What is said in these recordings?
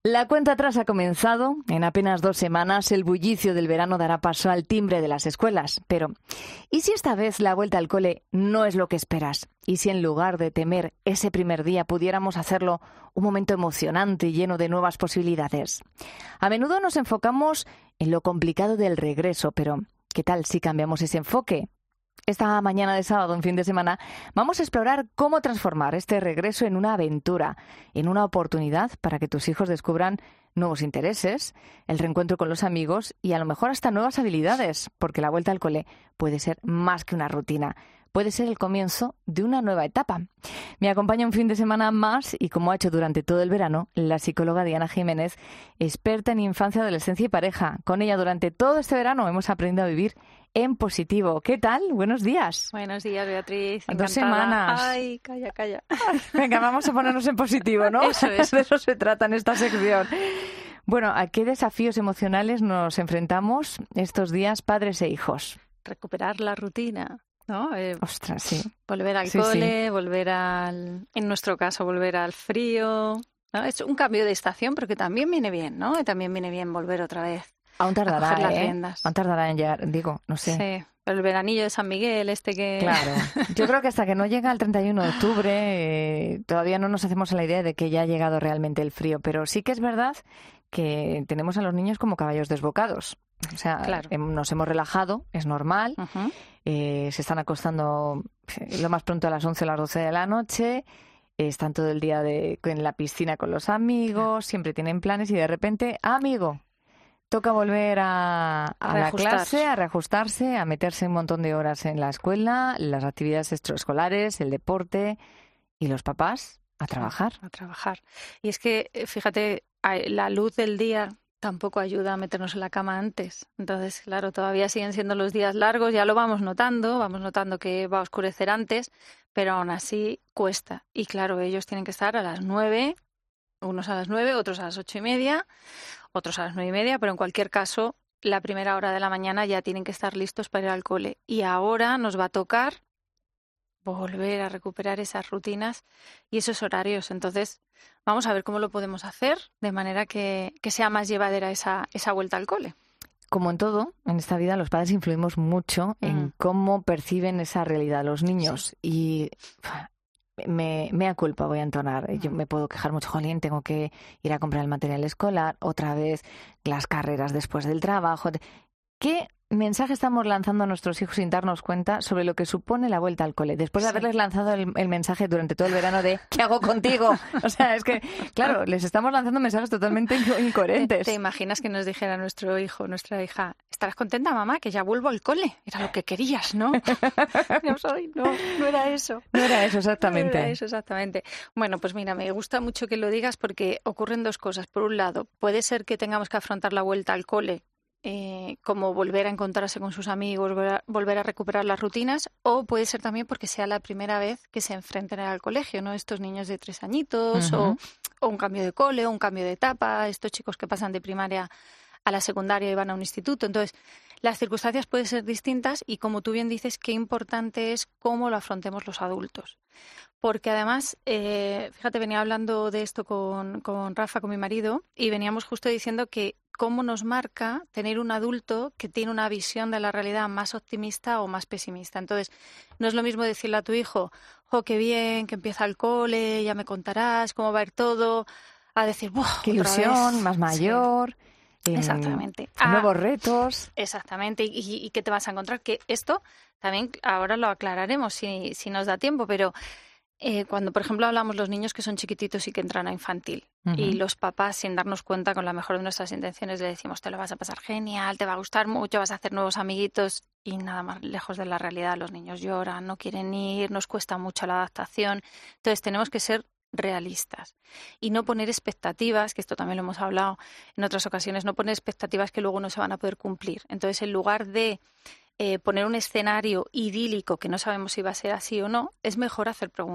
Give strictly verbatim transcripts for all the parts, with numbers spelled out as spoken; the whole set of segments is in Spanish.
La cuenta atrás ha comenzado. En apenas dos semanas el bullicio del verano dará paso al timbre de las escuelas. Pero, ¿y si esta vez la vuelta al cole no es lo que esperas? ¿Y si en lugar de temer ese primer día pudiéramos hacerlo un momento emocionante y lleno de nuevas posibilidades? A menudo nos enfocamos en lo complicado del regreso, pero ¿qué tal si cambiamos ese enfoque? Esta mañana de sábado, un fin de semana, vamos a explorar cómo transformar este regreso en una aventura, en una oportunidad para que tus hijos descubran nuevos intereses, el reencuentro con los amigos y a lo mejor hasta nuevas habilidades, porque la vuelta al cole puede ser más que una rutina, puede ser el comienzo de una nueva etapa. Me acompaña un fin de semana más y, como ha hecho durante todo el verano, la psicóloga Diana Jiménez, experta en infancia, adolescencia y pareja. Con ella durante todo este verano hemos aprendido a vivir en positivo. ¿Qué tal? Buenos días. Buenos días, Beatriz. Encantada. Dos semanas. Ay, calla, calla. Venga, vamos a ponernos en positivo, ¿no? Eso es. De eso se trata en esta sección. Bueno, ¿a qué desafíos emocionales nos enfrentamos estos días, padres e hijos? Recuperar la rutina, ¿no? Eh, Ostras, sí. Volver al Sí, cole, sí. volver al... En nuestro caso, volver al frío, ¿no? Es un cambio de estación, pero que también viene bien, ¿no? Y también viene bien volver otra vez. Aún tardará, a coger las ¿eh? riendas. Aún tardará en llegar, digo, no sé. Sí, pero el veranillo de San Miguel, este que... Claro. Yo creo que hasta que no llega el treinta y uno de octubre eh, todavía no nos hacemos a la idea de que ya ha llegado realmente el frío, pero sí que es verdad que tenemos a los niños como caballos desbocados. O sea, Claro. hem- nos hemos relajado, es normal, Ujú. eh, se están acostando eh, lo más pronto a las once o las doce de la noche, eh, están todo el día de, en la piscina con los amigos, siempre tienen planes y de repente, ¡ah, amigo! Toca volver a, a la reajustar. clase, a reajustarse, a meterse un montón de horas en la escuela, las actividades extraescolares, el deporte y los papás a trabajar. A trabajar. Y es que, eh, fíjate, a- la luz del día tampoco ayuda a meternos en la cama antes. Entonces, claro, todavía siguen siendo los días largos, ya lo vamos notando, vamos notando que va a oscurecer antes, pero aún así cuesta. Y claro, ellos tienen que estar a las nueve, unos a las nueve, otros a las ocho y media, otros a las nueve y media, pero en cualquier caso, la primera hora de la mañana ya tienen que estar listos para ir al cole. Y ahora nos va a tocar volver a recuperar esas rutinas y esos horarios. Entonces, vamos a ver cómo lo podemos hacer de manera que, que sea más llevadera esa, esa vuelta al cole. Como en todo, en esta vida los padres influimos mucho en Mm. cómo perciben esa realidad los niños. Y uf, me, mea culpa voy a entonar. Yo me puedo quejar mucho, jolín, tengo que ir a comprar el material escolar, otra vez las carreras después del trabajo. ¿Qué mensaje estamos lanzando a nuestros hijos sin darnos cuenta sobre lo que supone la vuelta al cole? Después de Sí. haberles lanzado el, el mensaje durante todo el verano de ¿qué hago contigo? O sea, es que, claro, les estamos lanzando mensajes totalmente inco- ¿Te, incoherentes. te imaginas que nos dijera nuestro hijo, nuestra hija, estarás contenta, mamá, que ya vuelvo al cole? Era lo que querías, ¿no? No soy, no, no era eso. No era eso No exactamente. era eso, exactamente. Bueno, pues mira, me gusta mucho que lo digas porque ocurren dos cosas. Por un lado, puede ser que tengamos que afrontar la vuelta al cole eh, como volver a encontrarse con sus amigos, volver a, volver a recuperar las rutinas, o puede ser también porque sea la primera vez que se enfrenten al colegio, ¿no? Estos niños de tres añitos, Ujú. o, o un cambio de cole, o un cambio de etapa, estos chicos que pasan de primaria a la secundaria y van a un instituto. Entonces, las circunstancias pueden ser distintas y, como tú bien dices, qué importante es cómo lo afrontemos los adultos. Porque además, eh, fíjate, venía hablando de esto con, con Rafa, con mi marido, y veníamos justo diciendo que cómo nos marca tener un adulto que tiene una visión de la realidad más optimista o más pesimista. Entonces, no es lo mismo decirle a tu hijo, ¡jo, qué bien, que empieza el cole, ya me contarás cómo va a ir todo!, a decir, ¡buah, Qué otra ilusión, vez! más Sí, mayor, em, exactamente. Ah, nuevos retos. exactamente. ¿Y, y qué te vas a encontrar? Que esto también ahora lo aclararemos si, si nos da tiempo, pero eh, cuando, por ejemplo, hablamos los niños que son chiquititos y que entran a infantil, Ujú. y los papás, sin darnos cuenta, con la mejor de nuestras intenciones, le decimos, te lo vas a pasar genial, te va a gustar mucho, vas a hacer nuevos amiguitos, y nada más lejos de la realidad. Los niños lloran, no quieren ir, nos cuesta mucho la adaptación. Entonces tenemos que ser realistas y no poner expectativas, que esto también lo hemos hablado en otras ocasiones, no poner expectativas que luego no se van a poder cumplir. Entonces, en lugar de eh, poner un escenario idílico que no sabemos si va a ser así o no, es mejor hacer preguntas.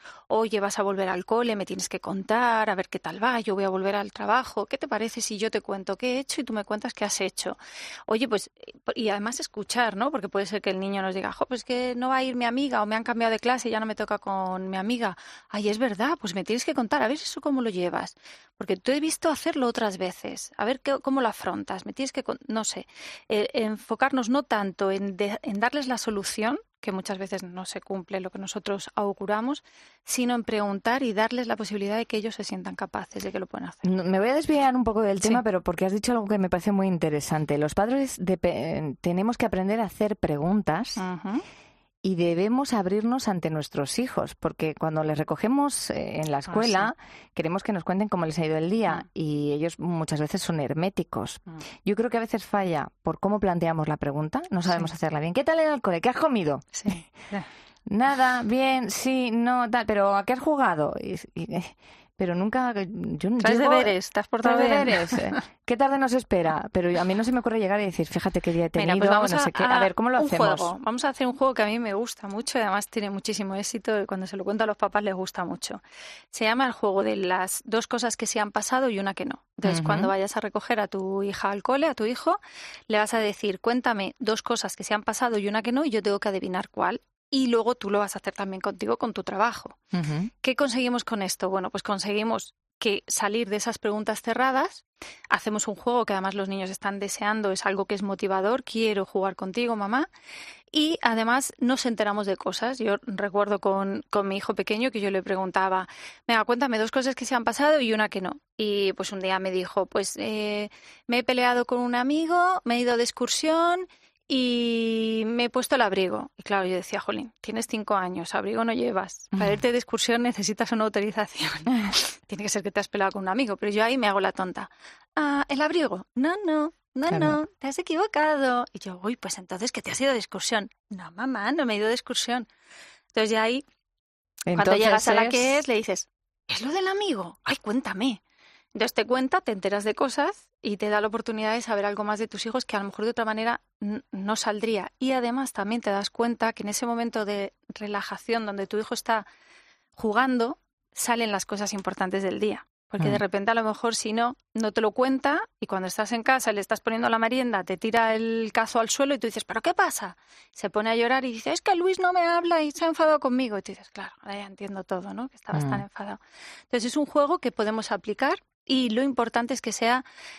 Oye, vas a volver al cole, me tienes que contar, a ver qué tal va, yo voy a volver al trabajo. ¿Qué te parece si yo te cuento qué he hecho y tú me cuentas qué has hecho? Oye, pues, y además escuchar, ¿no? Porque puede ser que el niño nos diga, jo, pues que no va a ir mi amiga o me han cambiado de clase y ya no me toca con mi amiga. Ay, es verdad, pues me tienes que contar, a ver eso cómo lo llevas. Porque tú he visto hacerlo otras veces, a ver qué, cómo lo afrontas. Me tienes que, no sé, eh, enfocarnos no tanto en, de, en darles la solución, que muchas veces no se cumple lo que nosotros auguramos, sino en preguntar y darles la posibilidad de que ellos se sientan capaces de que lo pueden hacer. Me voy a desviar un poco del tema, sí. pero porque has dicho algo que me parece muy interesante. Los padres de, tenemos que aprender a hacer preguntas uh-huh. y debemos abrirnos ante nuestros hijos, porque cuando les recogemos en la escuela, ah, sí. queremos que nos cuenten cómo les ha ido el día, uh-huh. y ellos muchas veces son herméticos. Uh-huh. Yo creo que a veces falla por cómo planteamos la pregunta, no sabemos sí. hacerla bien. ¿Qué tal en el cole? ¿Qué has comido? Sí. Nada, bien, sí, no, tal, pero ¿a qué has jugado? Y, y, pero nunca... Yo, ¿Traes llego, deberes? ¿Te has portado bien? Deberes? ¿Qué tarde nos espera? Pero a mí no se me ocurre llegar y decir, fíjate qué día he tenido, Mira, pues vamos no sé a, qué. A ver, ¿cómo lo un hacemos? Juego. Vamos a hacer un juego que a mí me gusta mucho y además tiene muchísimo éxito y cuando se lo cuento a los papás les gusta mucho. Se llama el juego de las dos cosas que sí han pasado y una que no. Entonces, uh-huh. cuando vayas a recoger a tu hija al cole, a tu hijo, le vas a decir, cuéntame dos cosas que sí han pasado y una que no, y yo tengo que adivinar cuál. Y luego tú lo vas a hacer también contigo con tu trabajo. Uh-huh. ¿Qué conseguimos con esto? Bueno, pues conseguimos que salir de esas preguntas cerradas, hacemos un juego que además los niños están deseando, es algo que es motivador, quiero jugar contigo, mamá, y además nos enteramos de cosas. Yo recuerdo con, con mi hijo pequeño que yo le preguntaba, venga, cuéntame dos cosas que se han pasado y una que no. Y pues un día me dijo, pues eh, me he peleado con un amigo, me he ido de excursión y me he puesto el abrigo. Y claro, yo decía, jolín, tienes cinco años, abrigo no llevas. Para irte de excursión necesitas una autorización. Tiene que ser que te has peleado con un amigo, pero yo ahí me hago la tonta. Ah, ¿el abrigo? No, no, no, claro. no, te has equivocado. Y yo, uy, pues entonces que te has ido de excursión. No, mamá, no me he ido de excursión. Entonces ya ahí, entonces cuando llegas a la es... que es, le dices, ¿es lo del amigo? Ay, cuéntame. Entonces te cuenta, te enteras de cosas y te da la oportunidad de saber algo más de tus hijos que a lo mejor de otra manera n- no saldría. Y además también te das cuenta que en ese momento de relajación donde tu hijo está jugando, salen las cosas importantes del día. Porque mm. de repente a lo mejor si no, no te lo cuenta y cuando estás en casa y le estás poniendo la merienda, te tira el cazo al suelo y tú dices, ¿pero qué pasa? Se pone a llorar y dice, es que Luis no me habla y se ha enfadado conmigo. Y tú dices, claro, ahora ya entiendo todo, ¿no? Que estabas mm. tan enfadado. Entonces es un juego que podemos aplicar. Y lo importante es que sea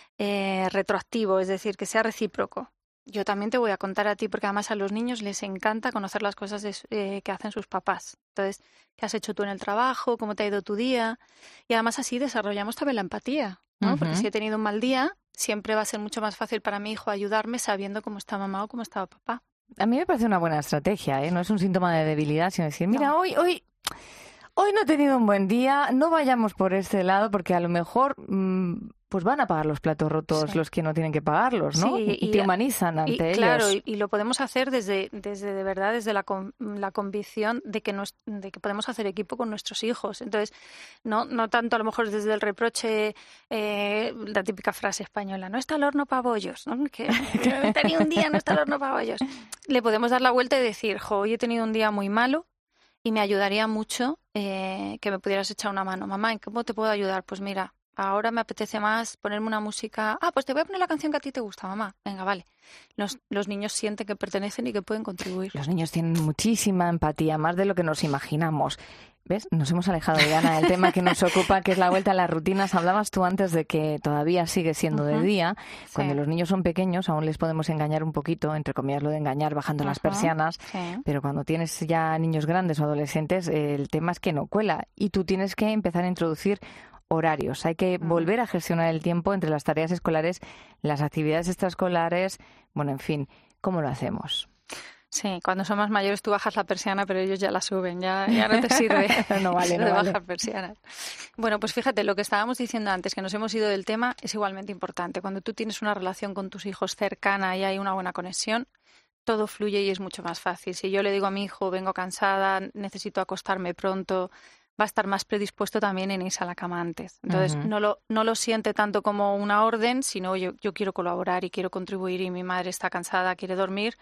eh, retroactivo, es decir, que sea recíproco. Yo también te voy a contar a ti, porque además a los niños les encanta conocer las cosas de, eh, que hacen sus papás. Entonces, ¿qué has hecho tú en el trabajo? ¿Cómo te ha ido tu día? Y además así desarrollamos también la empatía, ¿no? Uh-huh. Porque si he tenido un mal día, siempre va a ser mucho más fácil para mi hijo ayudarme sabiendo cómo está mamá o cómo estaba papá. A mí me parece una buena estrategia, ¿eh? No es un síntoma de debilidad, sino decir, mira, no. hoy... hoy... Hoy no he tenido un buen día, no vayamos por este lado porque a lo mejor mmm, pues van a pagar los platos rotos sí. los que no tienen que pagarlos, ¿no? Sí, y, y te humanizan ante y, ellos. Claro, y, y lo podemos hacer desde, desde de verdad, desde la, con, la convicción de que, nos, de que podemos hacer equipo con nuestros hijos. Entonces, no, no tanto a lo mejor desde el reproche, eh, la típica frase española, no está el horno para bollos, ¿no? Que he tenido un día, no está el horno para bollos. Le podemos dar la vuelta y decir, jo, hoy he tenido un día muy malo, y me ayudaría mucho eh, que me pudieras echar una mano. Mamá, ¿en cómo te puedo ayudar? Pues mira, ahora me apetece más ponerme una música. Ah, pues te voy a poner la canción que a ti te gusta, mamá. Venga, vale. Los, los niños sienten que pertenecen y que pueden contribuir. Los niños tienen muchísima empatía, más de lo que nos imaginamos. ¿Ves? Nos hemos alejado, Diana, del tema que nos ocupa, que es la vuelta a las rutinas. Hablabas tú antes de que todavía sigue siendo uh-huh. de día. Cuando sí. los niños son pequeños, aún les podemos engañar un poquito, entre comillas lo de engañar, bajando uh-huh. las persianas. Sí. Pero cuando tienes ya niños grandes o adolescentes, el tema es que no cuela. Y tú tienes que empezar a introducir horarios. Hay que uh-huh. volver a gestionar el tiempo entre las tareas escolares, las actividades extraescolares. Bueno, en fin, ¿cómo lo hacemos? Sí, cuando son más mayores tú bajas la persiana, pero ellos ya la suben, ya, ya no te sirve no vale, no de vale. bajar persianas. Bueno, pues fíjate, lo que estábamos diciendo antes, que nos hemos ido del tema, es igualmente importante. Cuando tú tienes una relación con tus hijos cercana y hay una buena conexión, todo fluye y es mucho más fácil. Si yo le digo a mi hijo, vengo cansada, necesito acostarme pronto, va a estar más predispuesto también en irse a la cama antes. Entonces, uh-huh. no lo no lo siente tanto como una orden, sino yo, yo quiero colaborar y quiero contribuir y mi madre está cansada, quiere dormir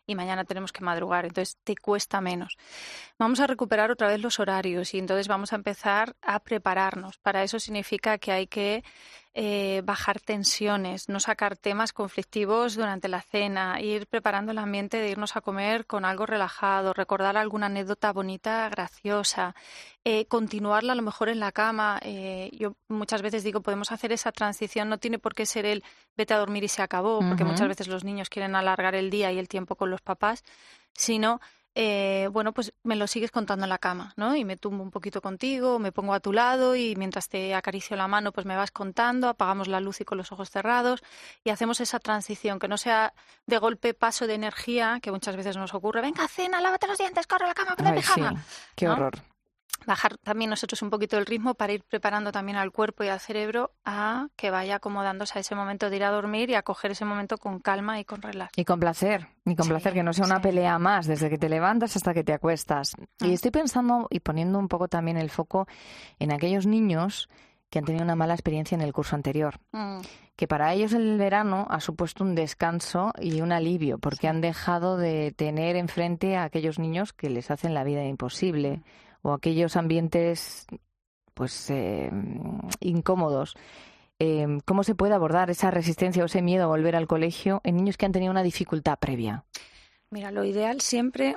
y mañana tenemos que madrugar, entonces te cuesta menos. Vamos a recuperar otra vez los horarios y entonces vamos a empezar a prepararnos. Para eso significa que hay que eh, bajar tensiones, no sacar temas conflictivos durante la cena, ir preparando el ambiente de irnos a comer con algo relajado, recordar alguna anécdota bonita, graciosa, eh, continuarla a lo mejor en la cama. Eh, yo muchas veces digo, podemos hacer esa transición, no tiene por qué ser el vete a dormir y se acabó, porque Ujú. muchas veces los niños quieren alargar el día y el tiempo con los papás, sino eh, bueno, pues me lo sigues contando en la cama, ¿no? Y me tumbo un poquito contigo, me pongo a tu lado y mientras te acaricio la mano, pues me vas contando, apagamos la luz y con los ojos cerrados y hacemos esa transición, que no sea de golpe paso de energía, que muchas veces nos ocurre, venga, cena, lávate los dientes, corre a la cama, ponte Ay, sí, pijama, qué ¿no? horror. Bajar también nosotros un poquito el ritmo para ir preparando también al cuerpo y al cerebro a que vaya acomodándose a ese momento de ir a dormir y a coger ese momento con calma y con relax. Y con placer, y con Sí, placer, que no sea una sí. pelea más desde que te levantas hasta que te acuestas. Y Mm. estoy pensando y poniendo un poco también el foco en aquellos niños que han tenido una mala experiencia en el curso anterior, Mm. que para ellos el verano ha supuesto un descanso y un alivio, porque Sí. han dejado de tener enfrente a aquellos niños que les hacen la vida imposible, o aquellos ambientes pues eh, incómodos. Eh, ¿Cómo se puede abordar esa resistencia o ese miedo a volver al colegio en niños que han tenido una dificultad previa? Mira, lo ideal siempre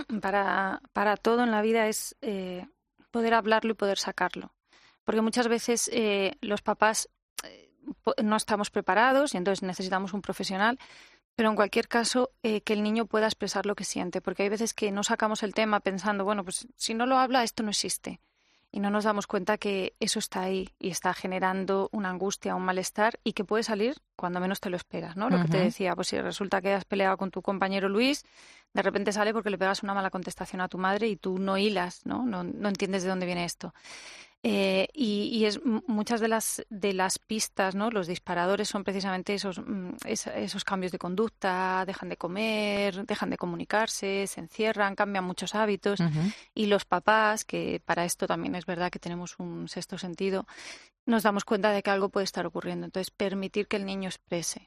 para, para todo en la vida es eh, poder hablarlo y poder sacarlo. Porque muchas veces eh, los papás eh, po- no estamos preparados y entonces necesitamos un profesional, pero en cualquier caso eh, que el niño pueda expresar lo que siente, porque hay veces que no sacamos el tema pensando, bueno, pues si no lo habla, esto no existe. Y no nos damos cuenta que eso está ahí y está generando una angustia, un malestar y que puede salir cuando menos te lo esperas, ¿no? Lo que te Ujú. decía, pues si resulta que has peleado con tu compañero Luis, de repente sale porque le pegas una mala contestación a tu madre y tú no hilas, ¿no? No, no entiendes de dónde viene esto. Eh, y, y es m- muchas de las de las pistas, ¿no? Los disparadores son precisamente esos mm, es- esos cambios de conducta, dejan de comer, dejan de comunicarse, se encierran, cambian muchos hábitos Ujú. y los papás, que para esto también es verdad que tenemos un sexto sentido, nos damos cuenta de que algo puede estar ocurriendo. Entonces, permitir que el niño exprese.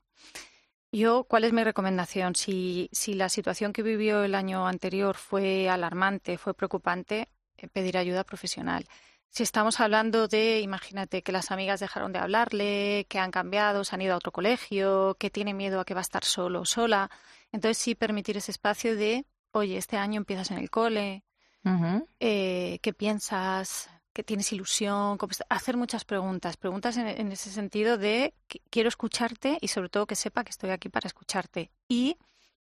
Yo, ¿cuál es mi recomendación? Si, si la situación que vivió el año anterior fue alarmante, fue preocupante, eh, pedir ayuda profesional. Si estamos hablando de, imagínate, que las amigas dejaron de hablarle, que han cambiado, se han ido a otro colegio, que tiene miedo a que va a estar solo o sola, entonces sí permitir ese espacio de, oye, este año empiezas en el cole, Ujú. eh, ¿qué piensas? ¿Qué tienes ilusión? ¿Cómo está? Hacer muchas preguntas, preguntas en, en ese sentido de que quiero escucharte y sobre todo que sepa que estoy aquí para escucharte y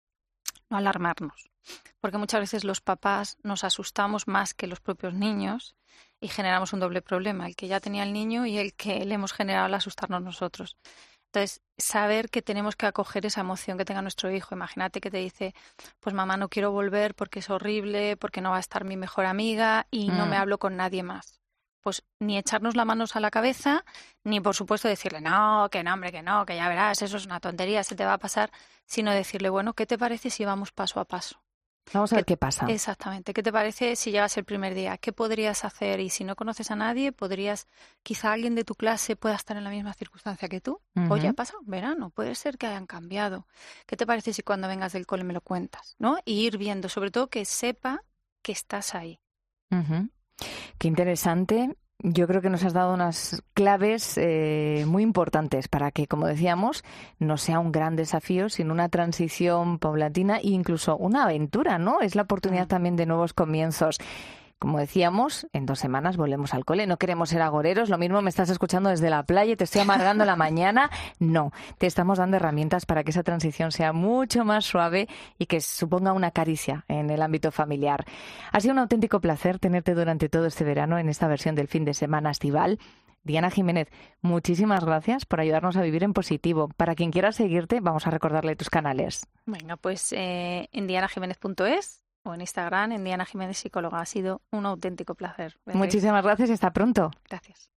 no alarmarnos, porque muchas veces los papás nos asustamos más que los propios niños y generamos un doble problema, el que ya tenía el niño y el que le hemos generado al asustarnos nosotros. Entonces, saber que tenemos que acoger esa emoción que tenga nuestro hijo. Imagínate que te dice, pues mamá, no quiero volver porque es horrible, porque no va a estar mi mejor amiga y no me Mm. hablo con nadie más. Pues ni echarnos las manos a la cabeza, ni por supuesto decirle, no, que no, hombre, que no, que ya verás, eso es una tontería, se te va a pasar, sino decirle, bueno, ¿qué te parece si vamos paso a paso? Vamos a ver ¿Qué- qué pasa. Exactamente. ¿Qué te parece si llegas el primer día? ¿Qué podrías hacer? Y si no conoces a nadie, podrías, quizá alguien de tu clase pueda estar en la misma circunstancia que tú. Oye, ha Ujú. pasado un verano, puede ser que hayan cambiado. ¿Qué te parece si cuando vengas del cole me lo cuentas? ¿No? Y ir viendo, sobre todo que sepa que estás ahí. Ujú. Qué interesante. Yo creo que nos has dado unas claves eh, muy importantes para que, como decíamos, no sea un gran desafío, sino una transición paulatina e incluso una aventura, ¿no? Es la oportunidad Mm. también de nuevos comienzos. Como decíamos, en dos semanas volvemos al cole. No queremos ser agoreros. Lo mismo me estás escuchando desde la playa y te estoy amargando la mañana. No, te estamos dando herramientas para que esa transición sea mucho más suave y que suponga una caricia en el ámbito familiar. Ha sido un auténtico placer tenerte durante todo este verano en esta versión del fin de semana estival. Diana Jiménez, muchísimas gracias por ayudarnos a vivir en positivo. Para quien quiera seguirte, vamos a recordarle tus canales. Venga, pues eh, en diana jiménez punto es o en Instagram, en Diana Jiménez Psicóloga. Ha sido un auténtico placer. Beatriz. Muchísimas gracias y hasta pronto. Gracias.